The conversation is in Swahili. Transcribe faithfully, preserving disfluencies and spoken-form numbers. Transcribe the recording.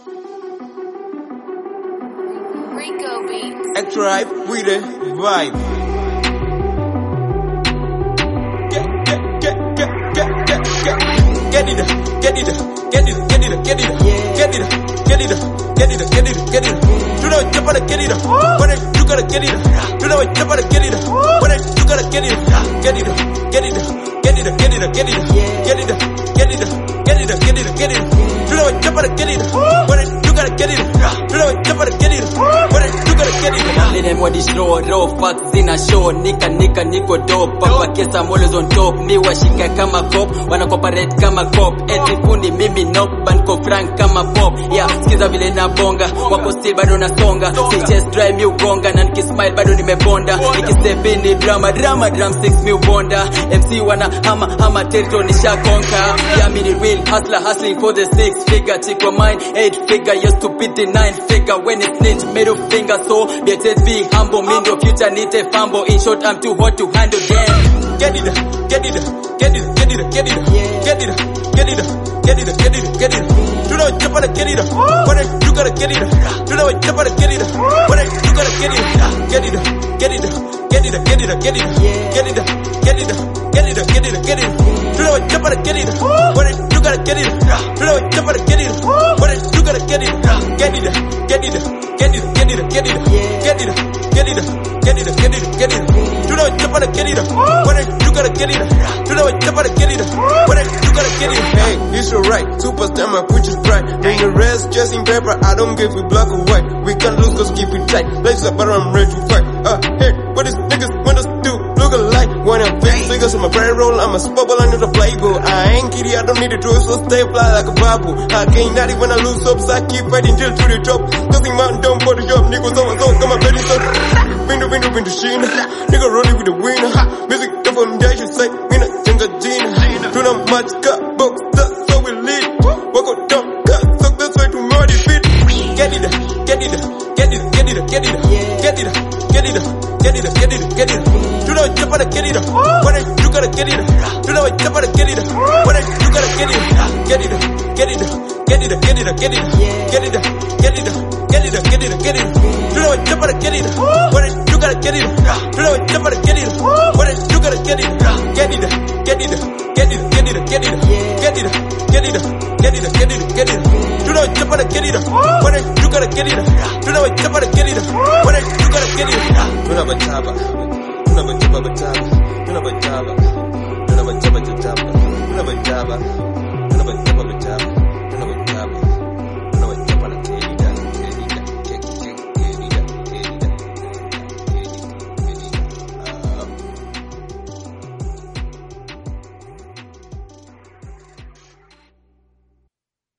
Rico Beats. Extra hype with the vibe. Get, get, get, get, get, get, get, get it, get it, get it, get it, get it, get it, get it, get it, get it, get it. You know you gotta get it, but you gotta get it. You know you gotta get it, but you gotta get it, get it, get it, get it, get it, get it, get it, get it, get it, get it, get it. You know you gotta get it, but you gotta get it. You know you gotta get it, but you gotta get it. Linen what is raw, raw facts in a show. Nika nika niko dope, papa kesa I'm always on top. Mi washika kama cop, wana cooperate kama cop. Eti fundi mimi knock, banko frank kama pop. Yeah, skiza vile na bonga, wako still bado nasonga. Si just try mi ugonga, na nikismile bado nimebonda. Nikistep in ni drama, drama, drum six mi ubonda. M C wana hama, hama territory nisha conquer. Yeah, mi ni real hustler, hustling for the six figure. Chick wa mine, eight figure, used to beat the nine figure. When it's snitch, middle finger, so better be humble. Me no future need a fumble. In short, I'm too hot to handle them. Get it, get it, get it, get it, get it, get it, get it, get it, get it, get it. You know you gotta get it, but you gotta get it. You know you gotta get it, but you gotta get it. Get it, get it, get it, get it, get it, get it, get it, get it, get it, get it. You know you gotta get it, but you gotta get it. You know you gotta get it, but you gotta get it. Get it, get it, get it, get it, get it, get it, get it, get it, get it, get it. You know you gotta get it, but you gotta get it. You know you gotta get it, but you gotta get it. Hey, it's alright. Superstar, my future's bright. Bring the rest, just in paper. I don't give a black or white. We can lose, cause keep it tight. Life's up, but I'm ready to fight. Uh, hey, what these niggas want us to do? Look alike. When I'm big figures on my brain roll, I'm a spubble under the playbook. I ain't kitty, I don't need a toy, so stay fly like a babu. I gain ninety when I lose ups, I keep fighting till to the top. Cause mountain down for the job, niggas so and so, got my belly so. Window, window, window, sheen. Nigga rolling with the winner. Music, the foundation, say, winner, jingle, Gina. Do not much cut, books, that's so we lead. Walk out down, cut, suck this way to muddy feet. Get it, get it, get it, get it, get it, get it, get it, get it, get it, get it. You know you gotta get it, but you gotta get it. You know you gotta get it, but you gotta get it. Get it, get it, get it, get it, get it, get it, get it, get it, get it, get it. You know you gotta get it, but you gotta get it. You know you gotta get it, but you gotta get it. Get it, get it, get it, get it, get it, get it, get it, get it, get it, get it. You know you gotta get it, but you gotta get it. You know you gotta get it, but you gotta get it. Tuna bataba, tuna bataba bataba, tuna bataba, tuna bataba bataba, tuna bataba, tuna bataba bataba.